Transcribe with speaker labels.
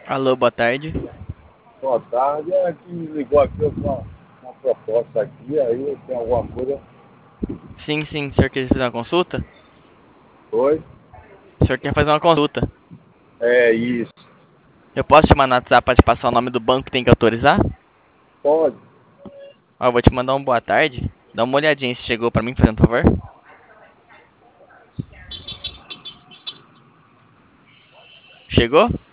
Speaker 1: Alô, boa tarde.
Speaker 2: Boa tarde, é que ligou aqui eu com uma proposta aqui, aí tem alguma coisa.
Speaker 1: Sim, o senhor quer fazer uma consulta?
Speaker 2: Oi?
Speaker 1: O senhor quer fazer uma consulta.
Speaker 2: É isso.
Speaker 1: Eu posso te mandar no WhatsApp pra te passar o nome do banco que tem que autorizar?
Speaker 2: Pode.
Speaker 1: Ó, eu vou te mandar um boa tarde. Dá uma olhadinha se chegou pra mim, fazendo favor. Chegou?